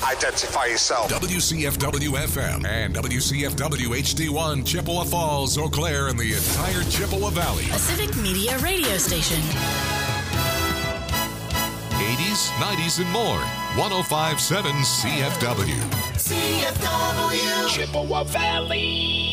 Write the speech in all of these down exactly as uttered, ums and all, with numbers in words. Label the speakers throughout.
Speaker 1: Identify yourself.
Speaker 2: W C F W F M and W C F W H D one, Chippewa Falls, Eau Claire, and the entire Chippewa Valley.
Speaker 3: A Civic Media radio station.
Speaker 2: eighties, nineties, and more. one oh five point seven C F W.
Speaker 4: C F W.
Speaker 5: Chippewa Valley.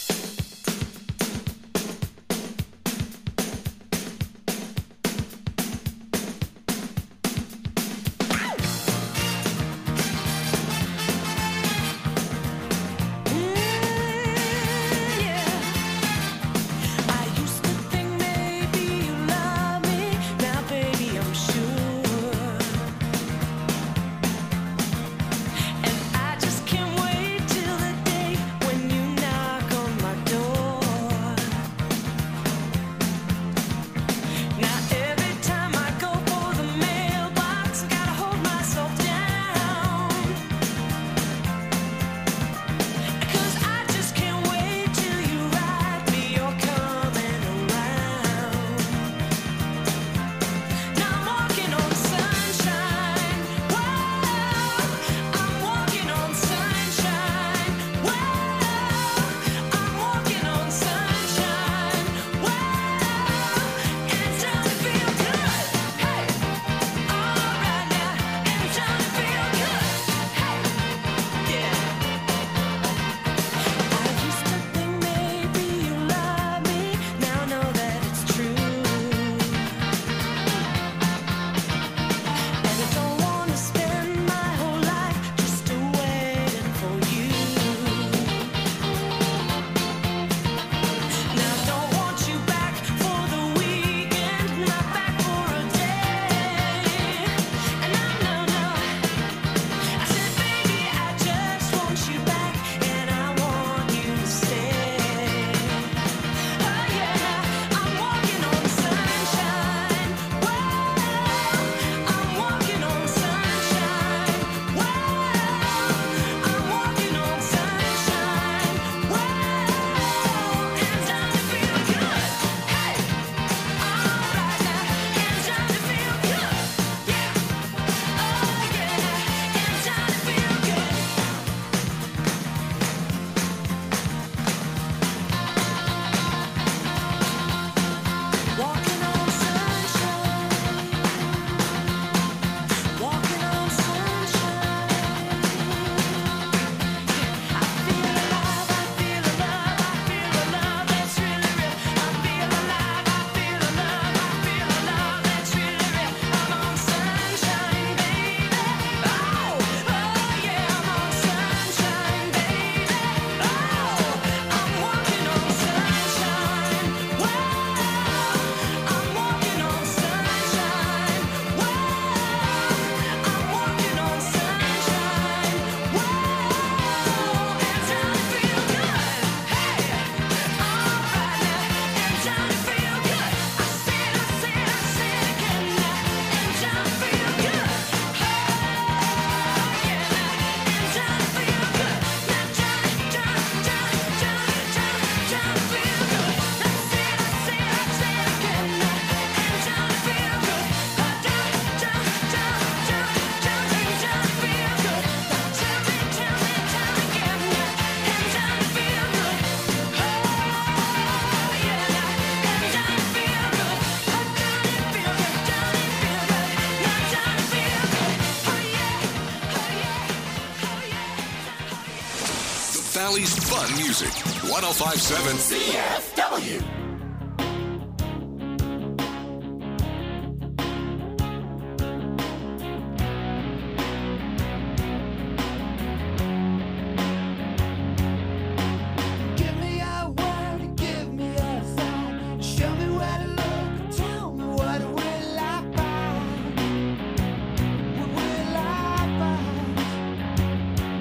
Speaker 2: Valley's fun music. one oh five point seven
Speaker 4: C F W.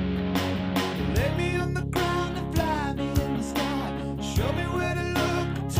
Speaker 6: Lay me on the ground and fly me in the sky. Show me where to look.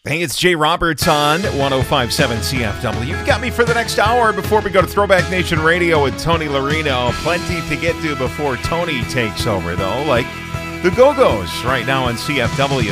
Speaker 1: Hey, it's Jay Roberts on one oh five point seven C F W. You've got me for the next hour before we go to Throwback Nation Radio with Tony Larino. Plenty to get to before Tony takes over, though, like the Go-Go's right now on C F W.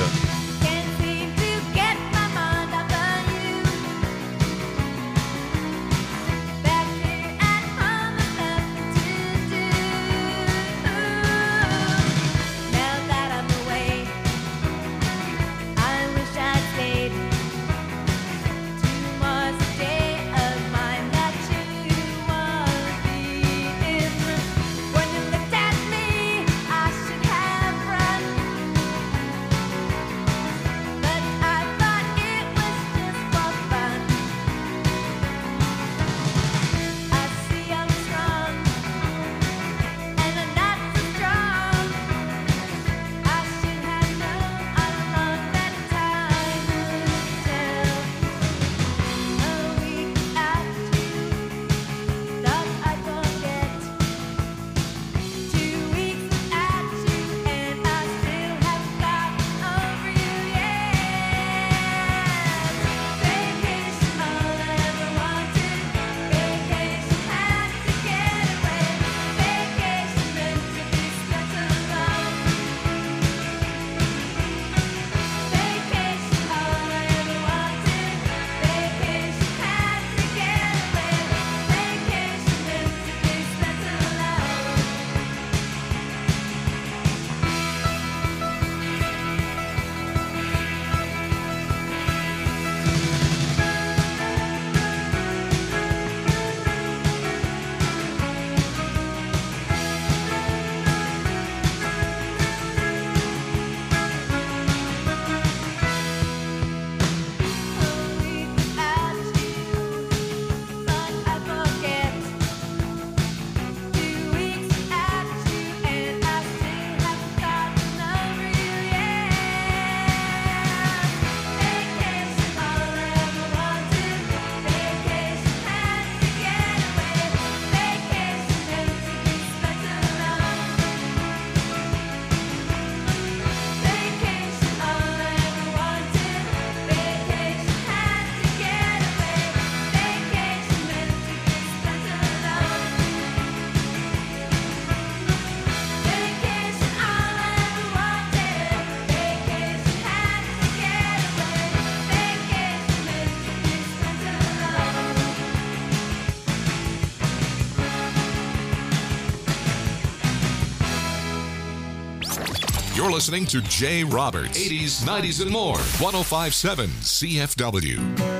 Speaker 2: You're listening to Jay Roberts, eighties, nineties, and more. one oh five point seven C F W.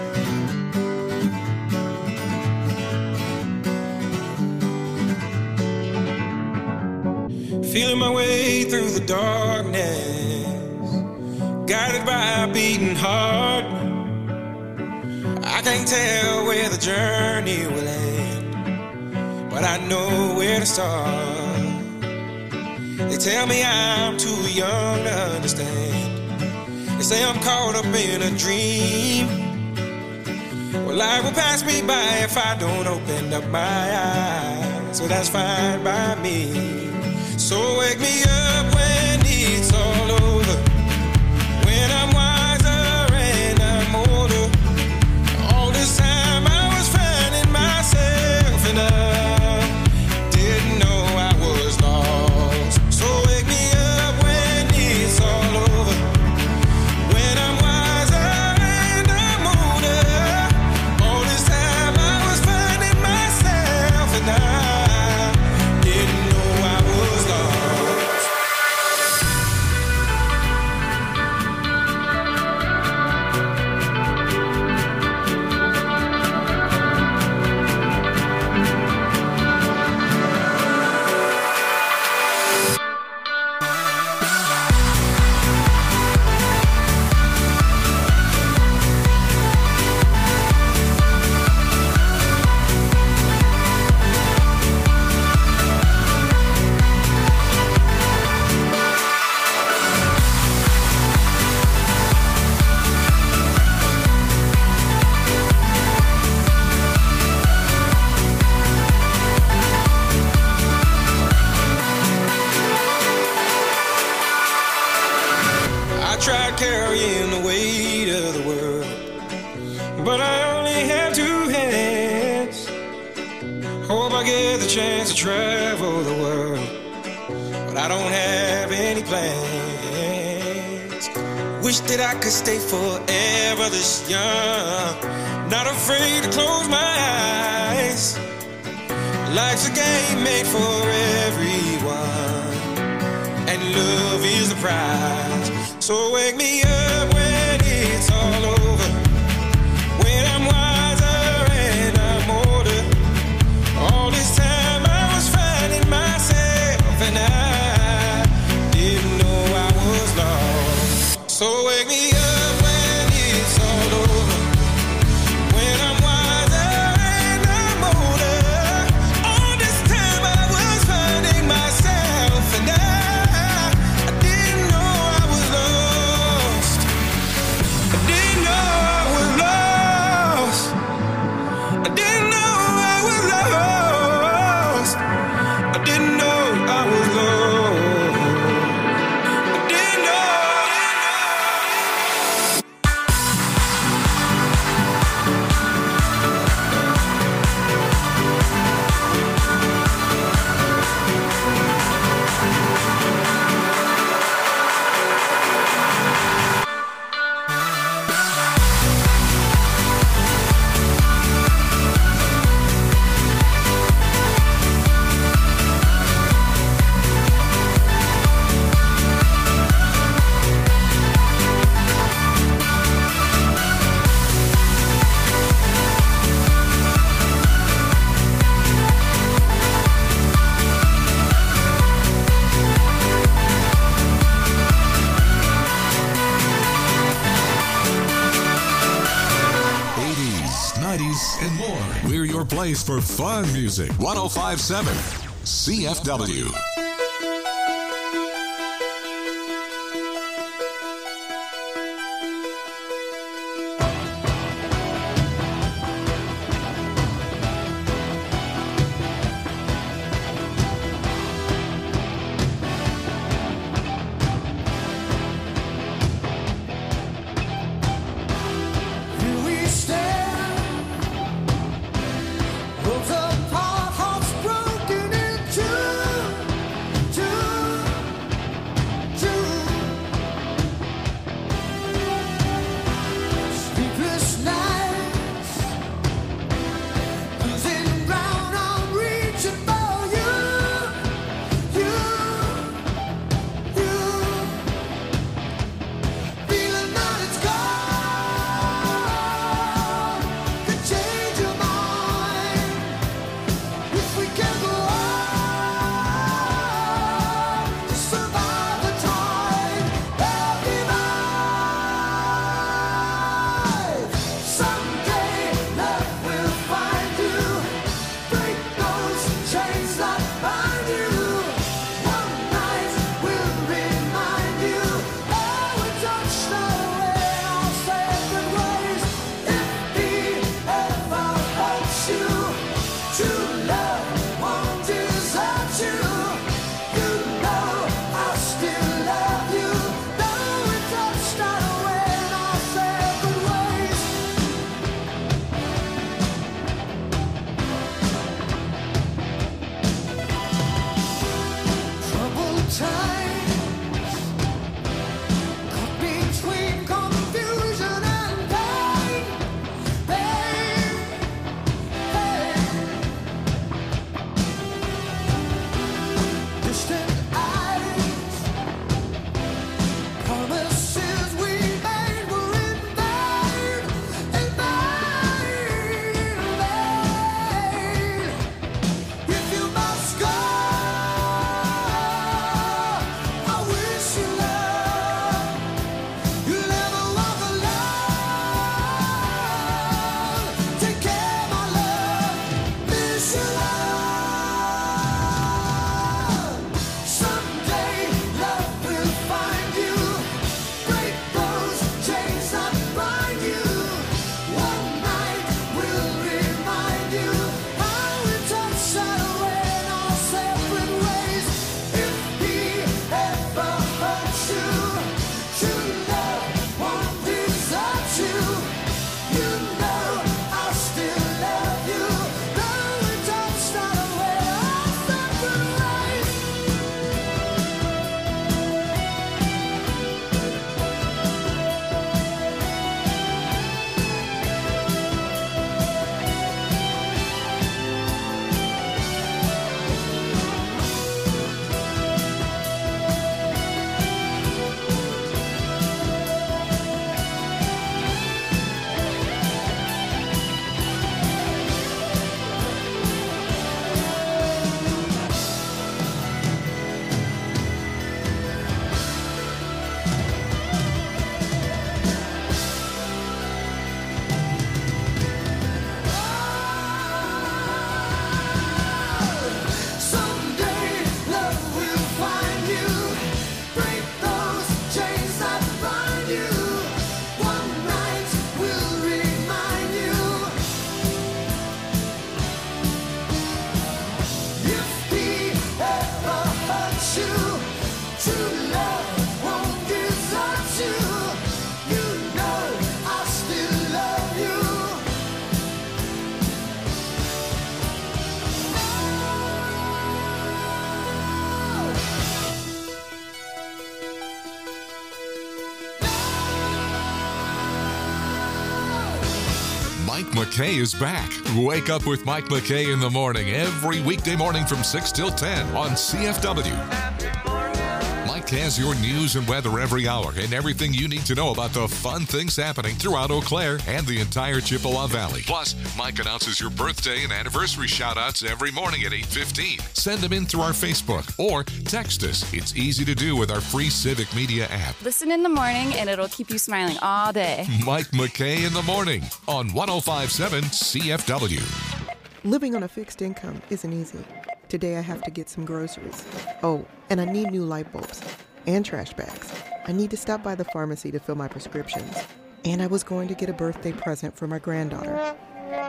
Speaker 6: Feeling my way through the darkness, guided by a beating heart. I can't tell where the journey will end, but I know where to start. They tell me I'm too young to understand. They say I'm caught up in a dream. Well, life will pass me by if I don't open up my eyes. So that's fine by me. So wake me up when it's all over, when I'm wiser and I'm older. All this time I was finding myself and I didn't know I was lost. So wake me up when it's all over, when I'm wiser and I'm older. All this time I was finding myself and I didn't know I was lost. I tried carrying the weight of the world. but I only have two hands. Hope I get the chance to travel the world, but I don't have any plans. Wish that I could stay forever this young, not afraid to close my eyes. Life's a game made for everyone, and love is the prize. So wake me up when it's all over, when I'm wiser and I'm older. All this time I was finding myself, and I didn't know I was lost. So wake me up when it's all over, when I'm wiser and I'm older. All this time I was finding myself, and I, I didn't know I was lost. I didn't know I was lost. I didn't know I was lost. I didn't know I was lost. I didn't know.
Speaker 2: And more. We're your place for fun music. one oh five point seven C F W.
Speaker 7: Broken into
Speaker 2: McKay is back. Wake up with Mike McKay in the morning every weekday morning from six till ten on C F W. Mike has your news and weather every hour and everything you need to know about the fun things happening throughout Eau Claire and the entire Chippewa Valley. Plus, Mike announces your birthday and anniversary shout-outs every morning at eight fifteen. Send them in through our Facebook or text us. It's easy to do with our free Civic Media app.
Speaker 7: Listen in the morning and it'll keep you smiling all day.
Speaker 2: Mike McKay in the morning on one oh five point seven C F W.
Speaker 8: Living on a fixed income isn't easy. Today I have to get some groceries. Oh, and I need new light bulbs and trash bags. I need to stop by the pharmacy to fill my prescriptions. And I was going to get a birthday present for my granddaughter.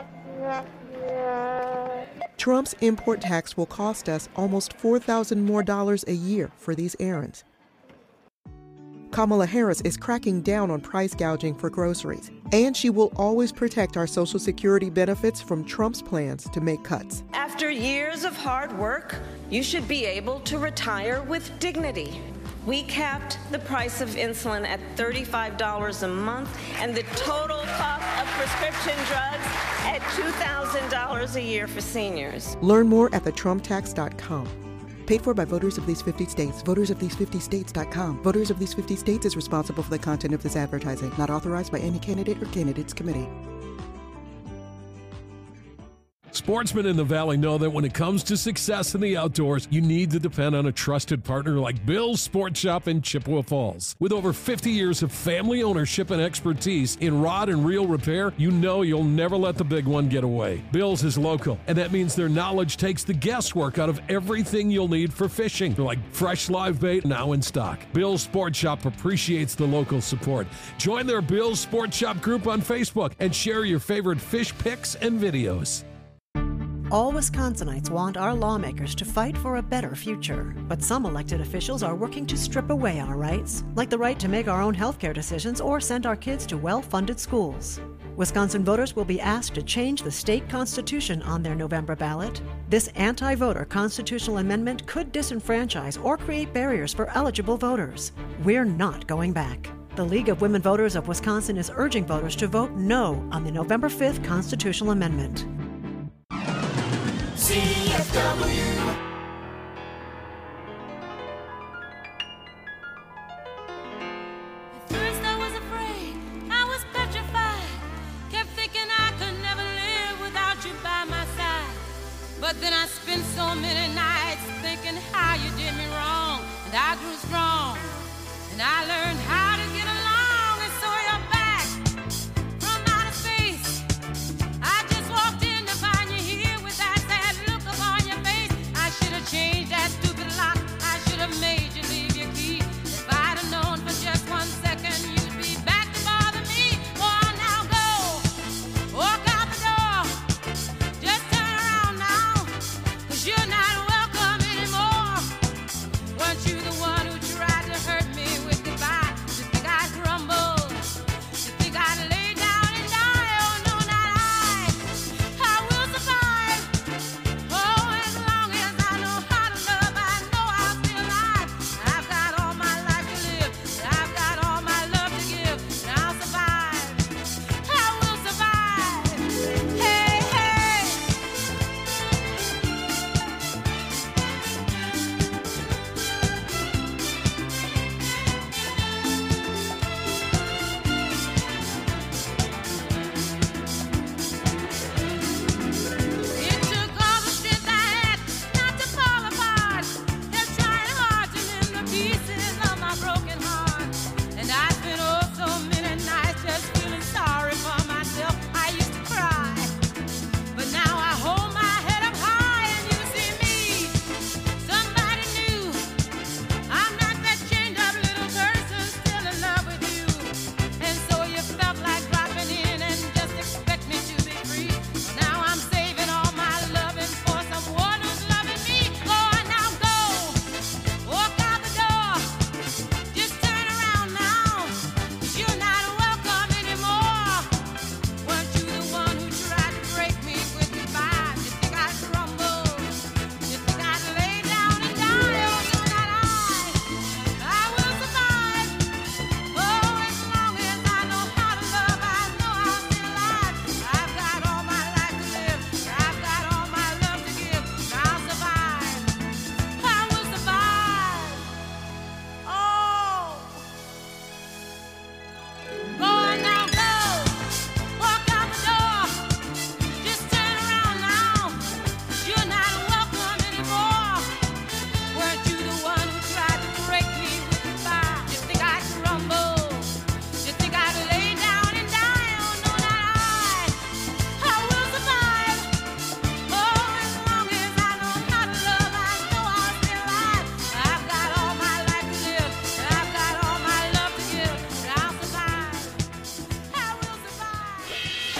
Speaker 8: Trump's import tax will cost us almost four thousand dollars more dollars a year for these errands. Kamala Harris is cracking down on price gouging for groceries, and she will always protect our Social Security benefits from Trump's plans to make cuts.
Speaker 9: After years of hard work, you should be able to retire with dignity. We capped the price of insulin at thirty-five dollars a month and the total cost of prescription drugs at two thousand dollars a year for seniors.
Speaker 8: Learn more at the trump tax dot com. Paid for by voters of these fifty states. voters of these fifty states dot com. Voters of these fifty states is responsible for the content of this advertising. Not authorized by any candidate or candidates committee.
Speaker 10: Sportsmen in the Valley know that when it comes to success in the outdoors, you need to depend on a trusted partner like Bill's Sport Shop in Chippewa Falls. With over fifty years of family ownership and expertise in rod and reel repair, you know you'll never let the big one get away. Bill's is local, and that means their knowledge takes the guesswork out of everything you'll need for fishing, like fresh live bait now in stock. Bill's Sport Shop appreciates the local support. Join their Bill's Sport Shop group on Facebook and share your favorite fish pics and videos.
Speaker 11: All Wisconsinites want our lawmakers to fight for a better future, but some elected officials are working to strip away our rights, like the right to make our own healthcare decisions or send our kids to well-funded schools. Wisconsin voters will be asked to change the state constitution on their November ballot. This anti-voter constitutional amendment could disenfranchise or create barriers for eligible voters. We're not going back. The League of Women Voters of Wisconsin is urging voters to vote no on the November fifth constitutional amendment.
Speaker 4: C F W.
Speaker 12: At first I was afraid, I was petrified. Kept thinking I could never live without you by my side. But then I spent so many nights thinking how you did me wrong. And I grew strong, and I learned how to get along. And so you're back from outer space. I just walked in to find you here with that sad look upon your face. I should have changed that stupid lock. I should have made you leave your key. If I'd have known for just one second you'd be back to bother me. Oh, now go, walk out the door. Just turn around now, 'cause you're not welcome anymore. Weren't you the one who tried to hurt me with goodbye?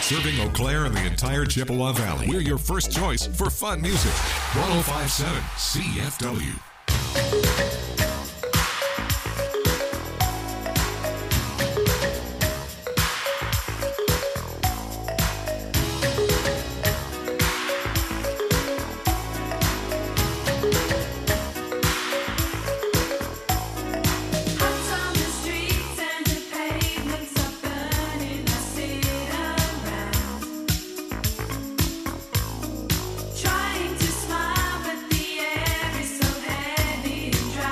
Speaker 2: Serving Eau Claire and the entire Chippewa Valley. We're your first choice for fun music. one oh five point seven C F W.
Speaker 12: Trying to smile, but the air is so heavy.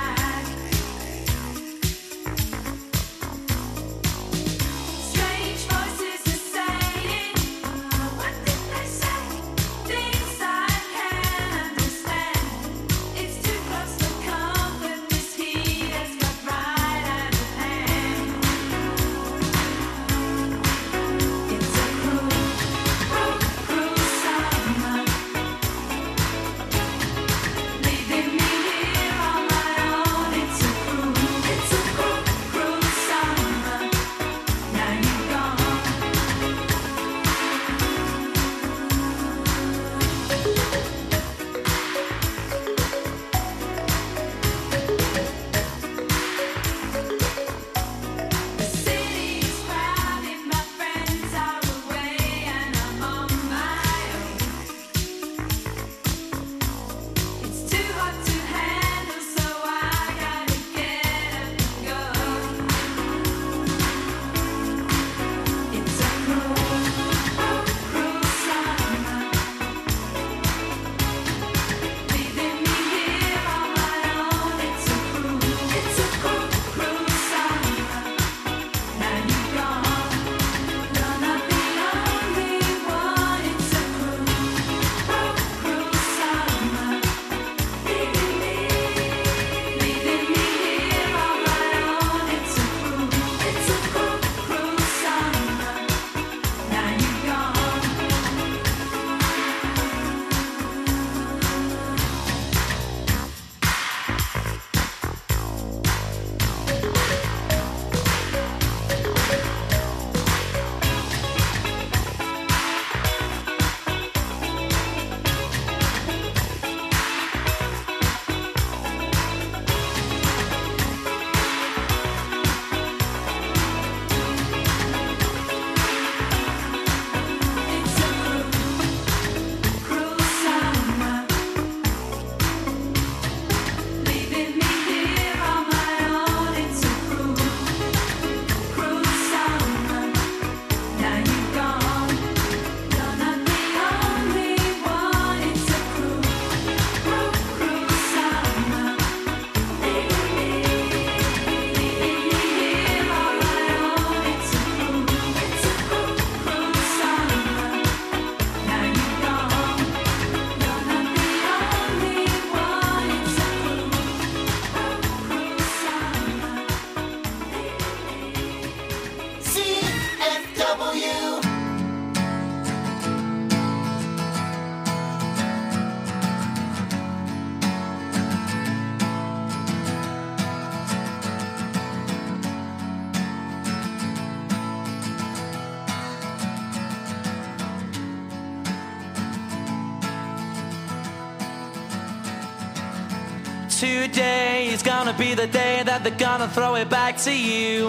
Speaker 13: Today is gonna be the day that they're gonna throw it back to you.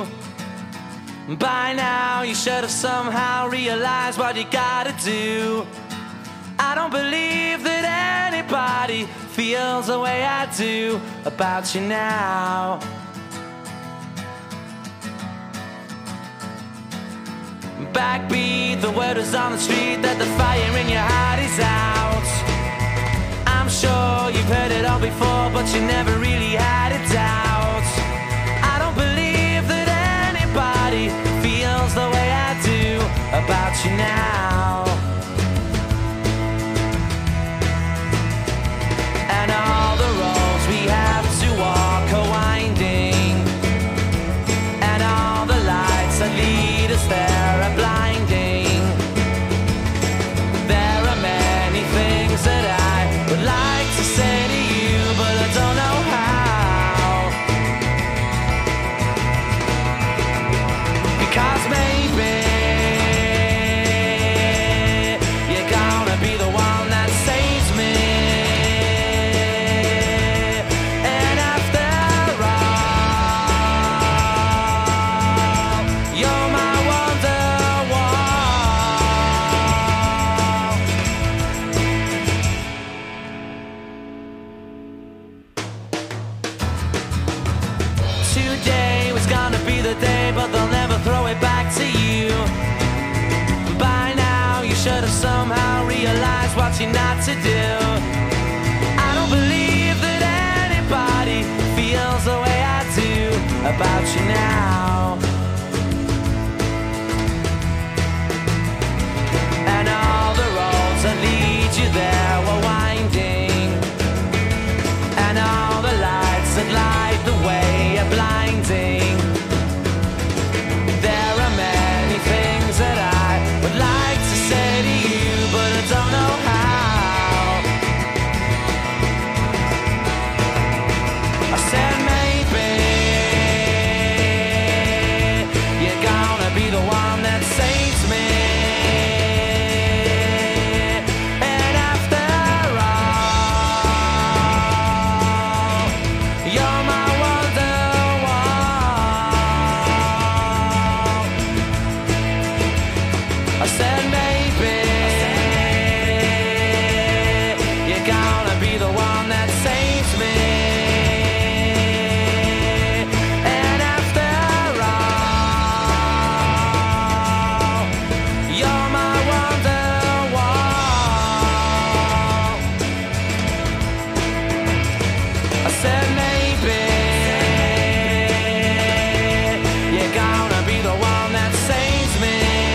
Speaker 13: By now you should have somehow realized what you gotta do. I don't believe that anybody feels the way I do about you now. Backbeat, the word is on the street that the fire in your heart is out. I'm sure you've heard it all before, but you never really had a doubt. I don't believe that anybody feels the way I do about you now. And all the roads we have to walk are winding, and all the lights that lead us there are blinding. There are many things that I would like to say to you, but I don't know how. Because maybe the day, but they'll never throw it back to you. By now, you should have somehow realized what you're not to do. I don't believe that anybody feels the way I do about you now. And all the roads that lead you there were winding, and all the lights that light the way are blinding. There are many things that I would like to say to you, but I don't know how. I said maybe you're gonna be the one that saves me. And after all, you're my Wonderwall. I said maybe you're gonna be the one that saves me. And after all, you're my Wonderwall. I said maybe you're gonna be the one that saves me.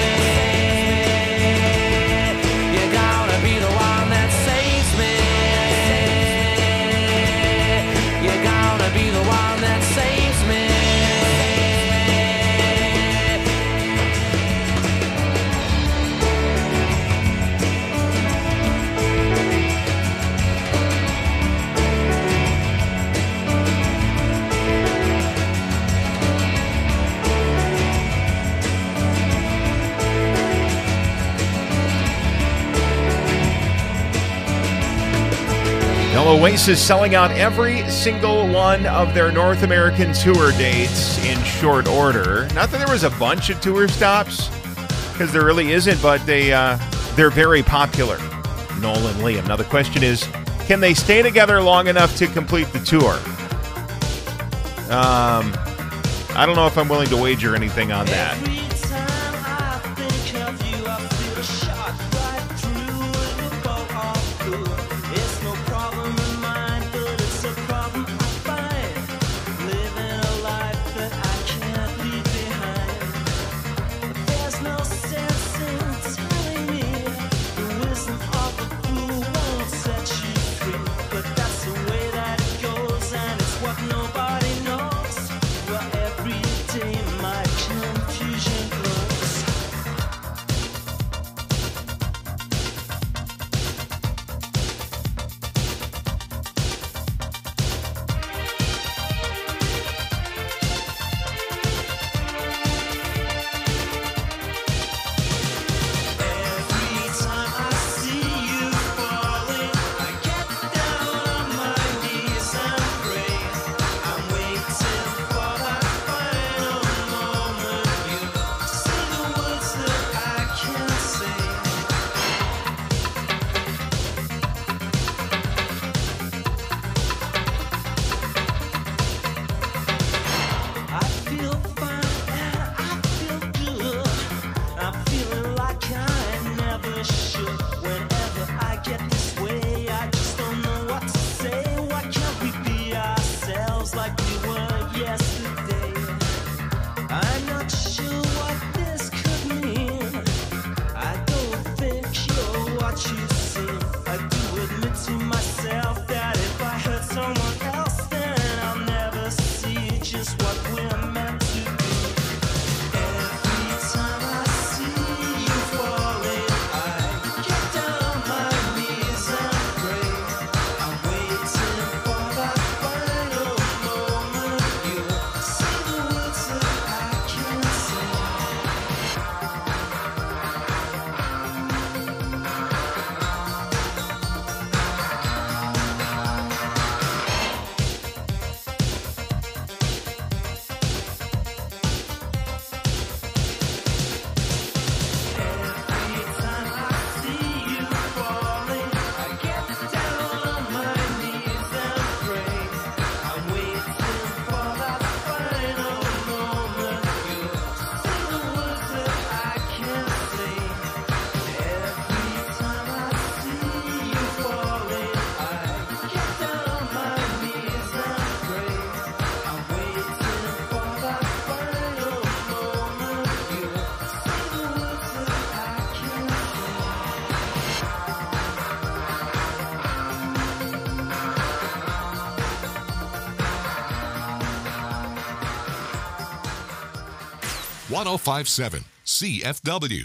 Speaker 13: You're gonna be the one that saves me. You're gonna be the one that saves me.
Speaker 1: Now, Oasis selling out every single one of their North American tour dates in short order. Not that there was a bunch of tour stops, because there really isn't, but they, uh, they're very popular. Noel and Liam. Now, the question is, can they stay together long enough to complete the tour? Um, I don't know if I'm willing to wager anything on that.
Speaker 2: one oh five point seven C F W.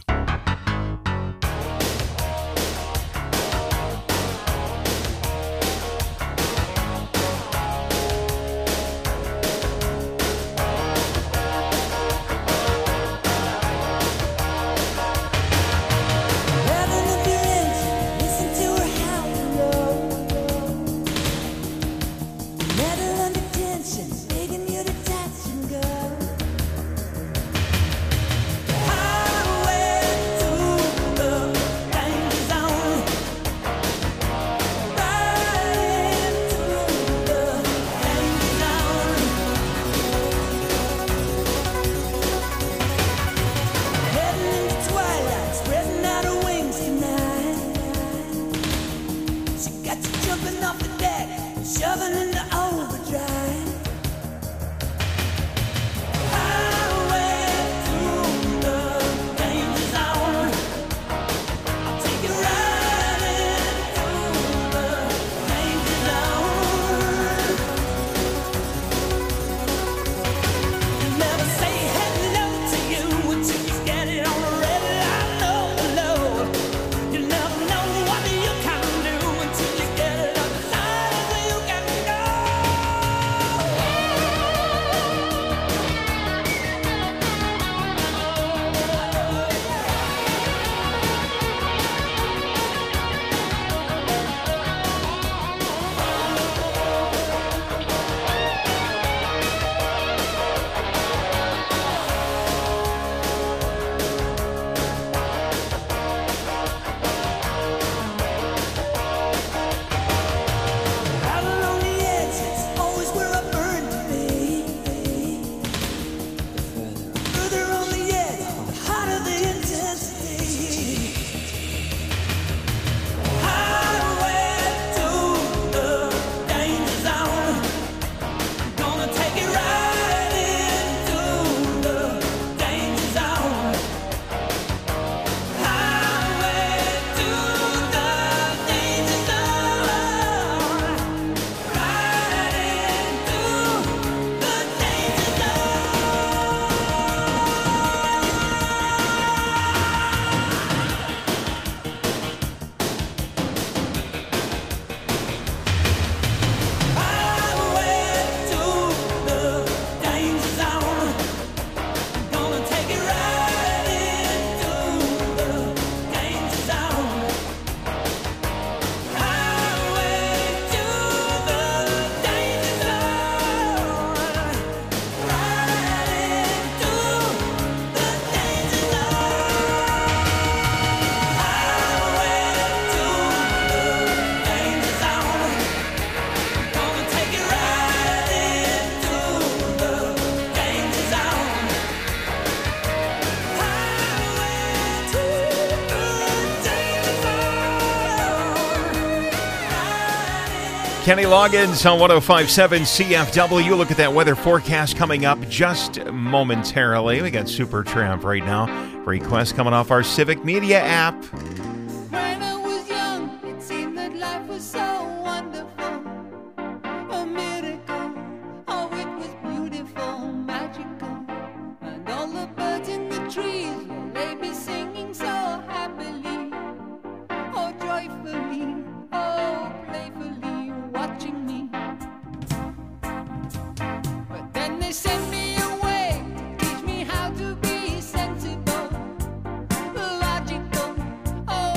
Speaker 1: Kenny Loggins on one oh five point seven C F W. Look at that weather forecast coming up just momentarily. We got Supertramp right now. Request coming off our Civic Media app.
Speaker 12: When I was young, it seemed that life was so wonderful. A miracle. Oh, it was beautiful, magical. And all the birds in the trees, well, they be singing so happily. Oh, joyfully. Oh, playfully, watching me. But then they sent me away to teach me how to be sensible, logical. Oh,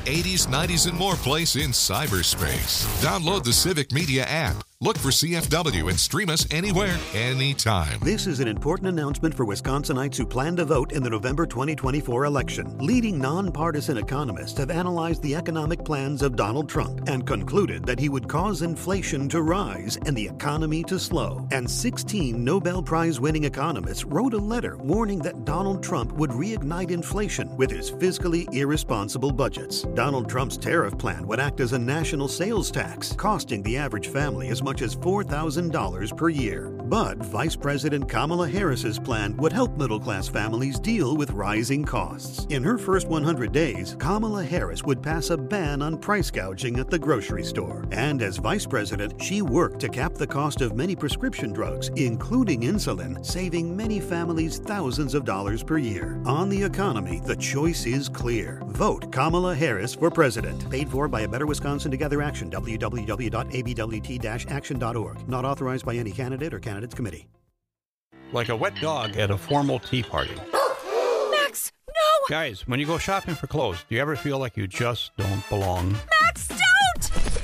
Speaker 2: eighties, nineties, and more place in cyberspace. Download the Civic Media app. Look for C F W and stream us anywhere, anytime.
Speaker 14: This is an important announcement for Wisconsinites who plan to vote in the November twenty twenty-four election. Leading nonpartisan economists have analyzed the economic plans of Donald Trump and concluded that he would cause inflation to rise and the economy to slow. And sixteen Nobel Prize-winning economists wrote a letter warning that Donald Trump would reignite inflation with his fiscally irresponsible budgets. Donald Trump's tariff plan would act as a national sales tax, costing the average family as much as four thousand dollars per year. But Vice President Kamala Harris's plan would help middle-class families deal with rising costs. In her first one hundred days, Kamala Harris would pass a ban on price gouging at the grocery store. And as Vice President, she worked to cap the cost of many prescription drugs, including insulin, saving many families thousands of dollars per year. On the economy, the choice is clear. Vote Kamala Harris for president. Paid for by A Better Wisconsin Together Action, w w w dot a b w t dash action dot org. Not authorized by any candidate or candidates committee.
Speaker 15: Like a wet dog at a formal tea party.
Speaker 16: Max, no!
Speaker 15: Guys, when you go shopping for clothes, do you ever feel like you just don't belong?
Speaker 16: Max, don't!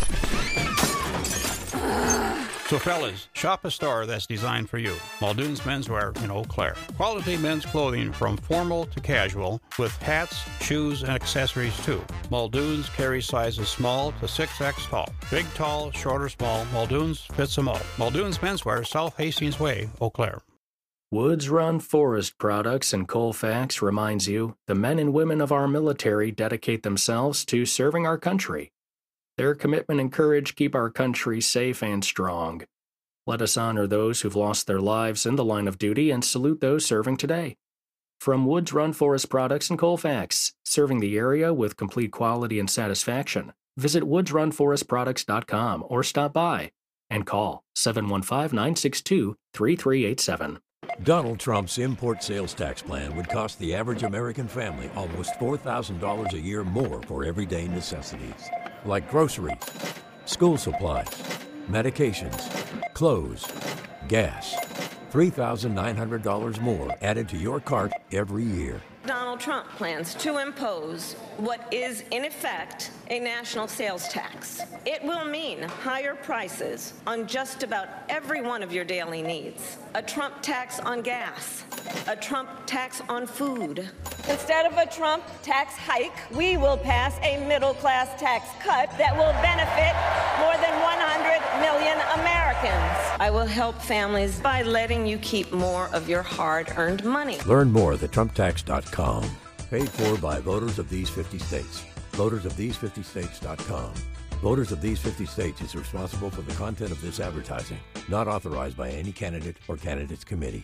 Speaker 15: So fellas, shop a store that's designed for you. Muldoon's Menswear in Eau Claire. Quality men's clothing from formal to casual with hats, shoes, and accessories too. Muldoon's carries sizes small to six X tall. Big, tall, short, or small, Muldoon's fits them all. Muldoon's Menswear, South Hastings Way, Eau Claire.
Speaker 17: Woods Run Forest Products in Colfax reminds you the men and women of our military dedicate themselves to serving our country. Their commitment and courage keep our country safe and strong. Let us honor those who've lost their lives in the line of duty and salute those serving today. From Woods Run Forest Products in Colfax, serving the area with complete quality and satisfaction, visit woods run forest products dot com or stop by and call seven one five, nine six two, three three eight seven.
Speaker 18: Donald Trump's import sales tax plan would cost the average American family almost four thousand dollars a year more for everyday necessities, like groceries, school supplies, medications, clothes, gas. three thousand nine hundred dollars more added to your cart every year.
Speaker 9: Donald Trump plans to impose what is, in effect, a national sales tax. It will mean higher prices on just about every one of your daily needs. A Trump tax on gas, a Trump tax on food. Instead of a Trump tax hike, we will pass a middle-class tax cut that will benefit more than one hundred million Americans. I will help families by letting you keep more of your hard-earned money.
Speaker 18: Learn more at trump tax dot com. Paid for by voters of these fifty states. voters of these fifty states dot com. Voters of these fifty states is responsible for the content of this advertising. Not authorized by any candidate or candidates committee.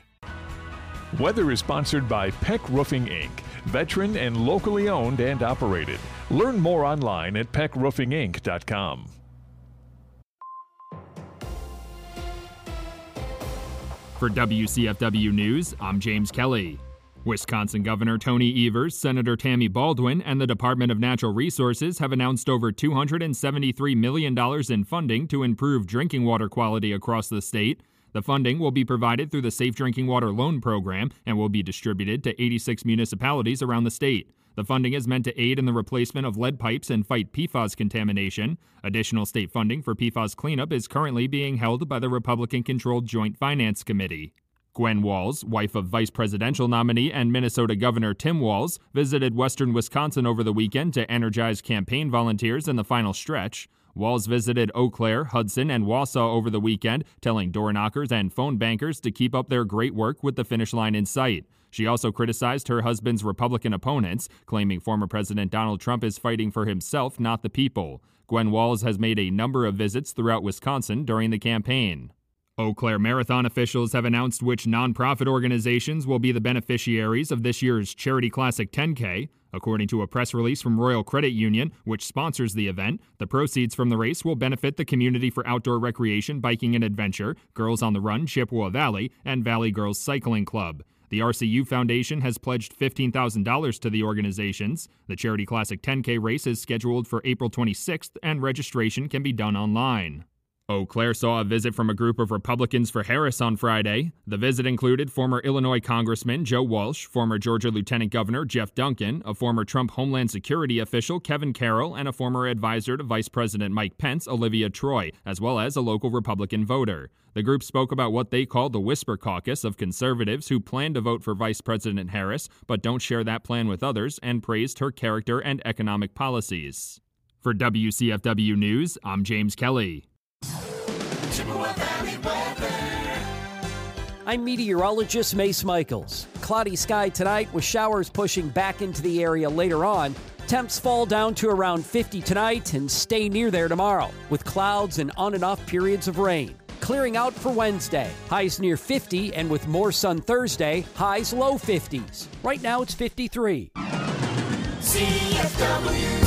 Speaker 19: Weather is sponsored by Peck Roofing, Incorporated. Veteran and locally owned and operated. Learn more online at peck roofing inc dot com.
Speaker 20: For W C F W News, I'm James Kelly. Wisconsin Governor Tony Evers, Senator Tammy Baldwin, and the Department of Natural Resources have announced over two hundred seventy-three million dollars in funding to improve drinking water quality across the state. The funding will be provided through the Safe Drinking Water Loan Program and will be distributed to eighty-six municipalities around the state. The funding is meant to aid in the replacement of lead pipes and fight P FAS contamination. Additional state funding for P FAS cleanup is currently being held by the Republican-controlled Joint Finance Committee. Gwen Walz, wife of vice presidential nominee and Minnesota Governor Tim Walz, visited western Wisconsin over the weekend to energize campaign volunteers in the final stretch. Walz visited Eau Claire, Hudson, and Wausau over the weekend, telling door knockers and phone bankers to keep up their great work with the finish line in sight. She also criticized her husband's Republican opponents, claiming former President Donald Trump is fighting for himself, not the people. Gwen Walz has made a number of visits throughout Wisconsin during the campaign. Eau Claire Marathon officials have announced which nonprofit organizations will be the beneficiaries of this year's Charity Classic ten K. According to a press release from Royal Credit Union, which sponsors the event, the proceeds from the race will benefit the Community for Outdoor Recreation, Biking, and Adventure, Girls on the Run, Chippewa Valley, and Valley Girls Cycling Club. The R C U Foundation has pledged fifteen thousand dollars to the organizations. The Charity Classic ten K race is scheduled for April twenty-sixth, and registration can be done online. Eau Claire saw a visit from a group of Republicans for Harris on Friday. The visit included former Illinois Congressman Joe Walsh, former Georgia Lieutenant Governor Jeff Duncan, a former Trump Homeland Security official Kevin Carroll, and a former advisor to Vice President Mike Pence, Olivia Troy, as well as a local Republican voter. The group spoke about what they called the Whisper Caucus of conservatives who plan to vote for Vice President Harris but don't share that plan with others, and praised her character and economic policies. For W C F W News, I'm James Kelly.
Speaker 21: I'm meteorologist Mace Michaels. Cloudy sky tonight with showers pushing back into the area later on. Temps fall down to around fifty tonight and stay near there tomorrow, with clouds and on and off periods of rain. Clearing out for Wednesday. Highs near fifty, and with more sun Thursday, highs low fifties. Right now it's fifty-three.
Speaker 4: C F W.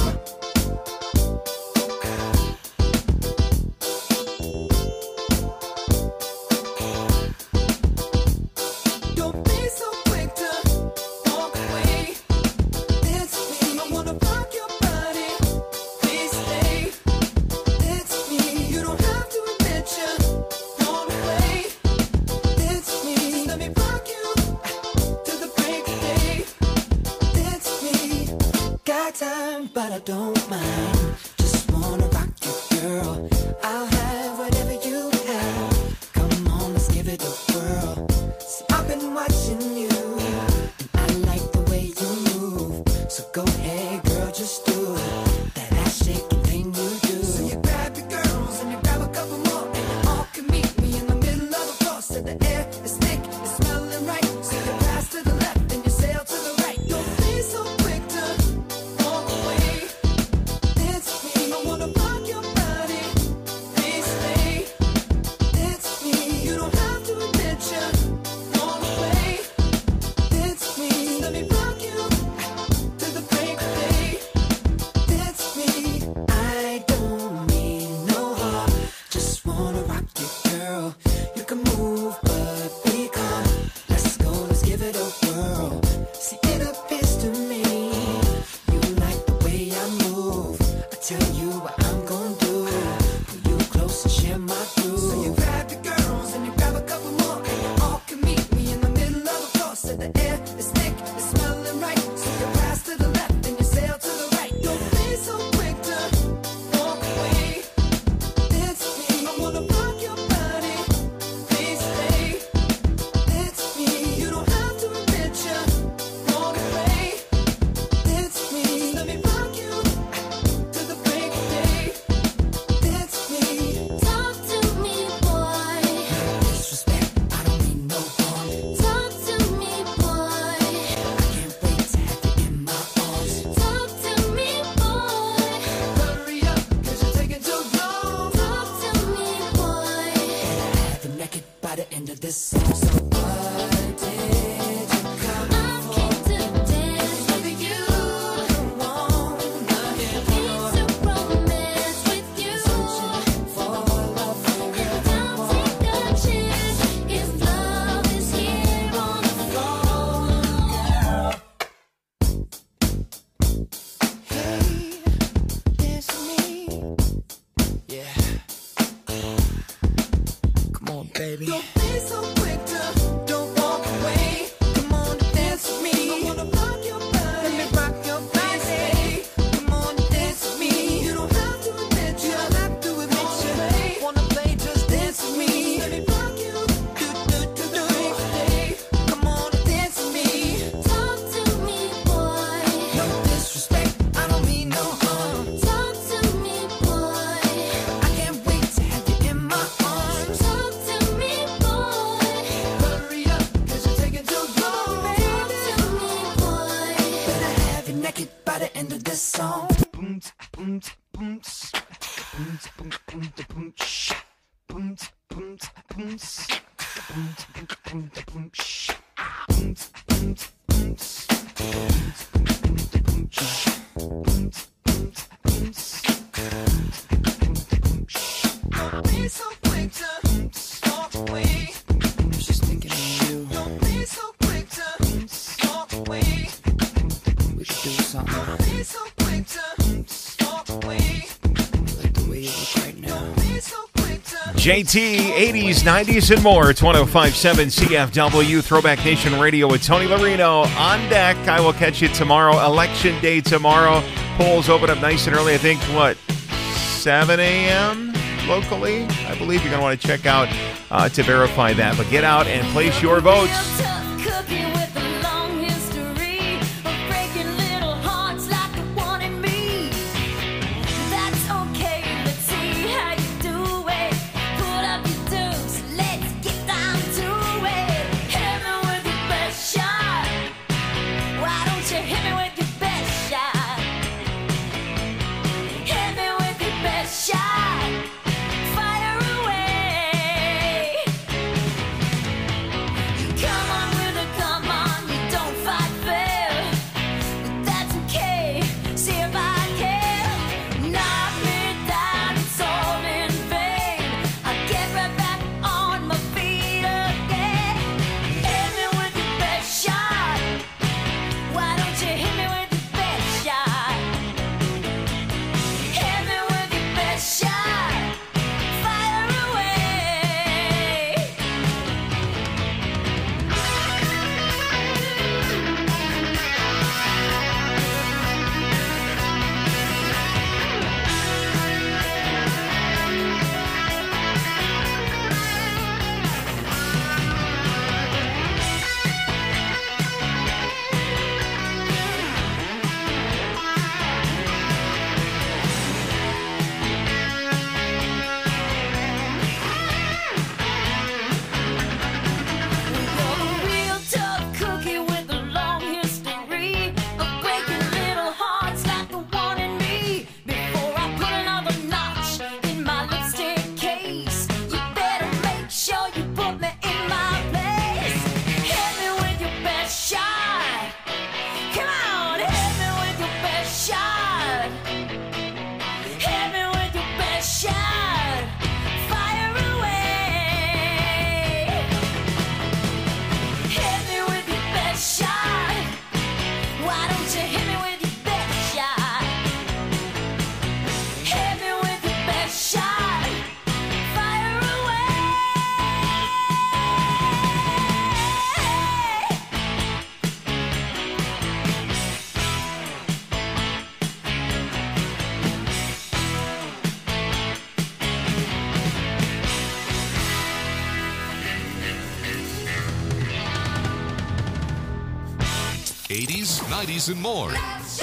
Speaker 4: But I don't mind. Just wanna rock you, girl. I'll have whatever you have. Come on, let's give it a whirl. See, I've been watching you, and I like the way you move. So go ahead, girl, just do it. That ass shaking thing you do. So you grab your girls and you grab a couple more, and you all can meet me in the middle of the floor. So the air is thick, it's smelling right. So you pass to the left and you sail to the right. Don't be so quick to walk away. Baby. Don't be so quick to don't walk away. Come on and dance with me. I wanna rock your body. Let me rock your body. Come on and dance with me. You don't have to admit you. don't have to admit you. Wanna play, just dance with me. Let me rock you. Do do do do. Come on and dance with me. Talk to me, boy. No disrespect, I don't mean no harm. Talk to me, boy. I can't wait to have you in my arms. Talk to me. By the end of this song, boom, boom, boom, boom, boom, boom, boom, boom, boom, boom, boom, boom, boom, don't be so quick to walk away. I'm just thinking of you. Don't be so quick to walk away. We should do something. Don't be so quick to walk away. I like the way you look right now. Don't be so quick to
Speaker 1: J T, eighties, nineties, and more. It's one oh five point seven C F W, Throwback Nation Radio with Tony Larino on deck. I will catch you tomorrow. Election day tomorrow. Polls open up nice and early. I think, what, seven a.m. locally? I believe you're going to want to check out uh, to verify that. But get out and place your votes.
Speaker 2: eighties, nineties, and more.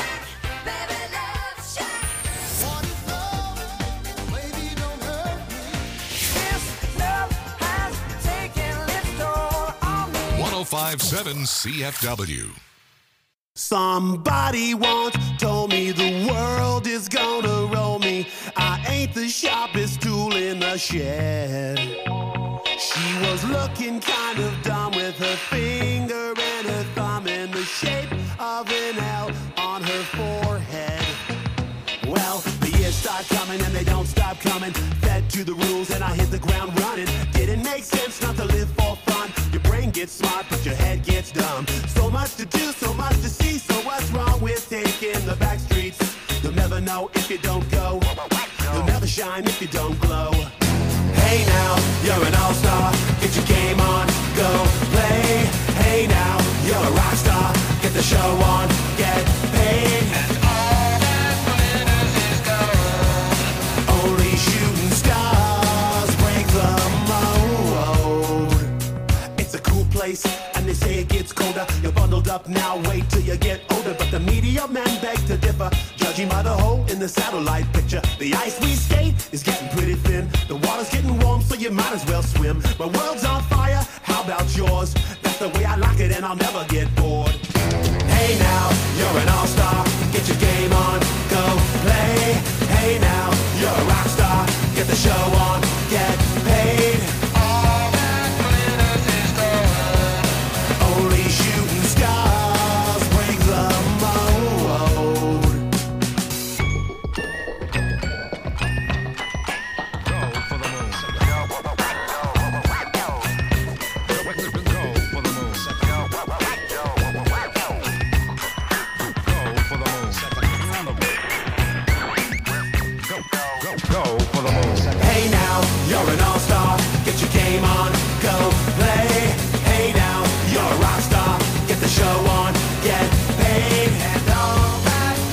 Speaker 2: one oh five point seven C F W.
Speaker 3: Somebody once told me the world is gonna roll me. I ain't the sharpest tool in the shed. She was looking kind of dumb with her finger and her thumb in the shape of an L on her forehead. Well, the years start coming and they don't stop coming. Fed to the rules and I hit the ground running. Didn't make sense not to live for fun. Your brain gets smart but your head gets dumb. So much to do, so much to see. So what's wrong with taking the back streets? You'll never know if you don't go. You'll never shine if you don't glow. Hey now, you're an all-star. Get your game on, go play. Hey now, you're a rock star. Get the show on, get paid. And all that glitters is gold. Only shooting stars break the mold. It's a cool place, and they say it gets colder. You're bundled up now, wait till you get older. But the media men beg to differ, judging by the hole in the satellite picture. The ice we skate is getting pretty thin. The water's getting warm, so you might as well swim. My world's on fire, how about yours? That's the way I like it, and I'll never get bored. Hey now, you're an all-star. Get your game on, go play. Hey now, you're a rock star. Get the show on, get paid. All that glitters is gold. Only shooting stars break the mold. Hey now,
Speaker 13: the show